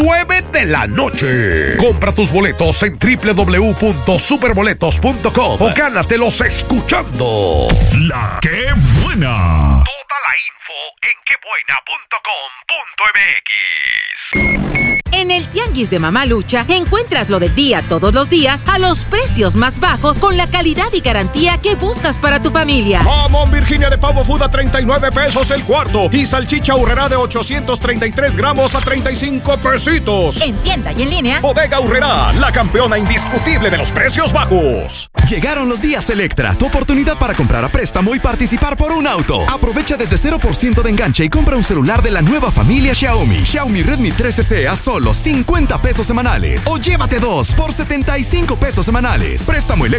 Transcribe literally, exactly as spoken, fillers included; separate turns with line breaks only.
nueve de la noche. Compra tus boletos en doble u doble u doble u punto superboletos punto com o gánatelos escuchando La Qué Buena. Toda la info en qué buena punto com punto m x.
En el Tianguis de Mamalucha encuentras lo del día todos los días a los precios más bajos con la calidad y garantía que buscas para tu familia.
Jamón Virginia de pavo Food a treinta y nueve pesos el cuarto y salchicha Aurrerá de ochocientos treinta y tres gramos a treinta y cinco pesitos.
En tienda y en línea.
Bodega Aurrerá, la campeona indiscutible de los precios bajos.
Llegaron los días Electra, tu oportunidad para comprar a préstamo y participar por un auto. Aprovecha desde cero por ciento de enganche y compra un celular de la nueva familia Xiaomi. Xiaomi Redmi trece C a solo cincuenta pesos semanales. O llévate dos por setenta y cinco pesos semanales. Préstamo Electra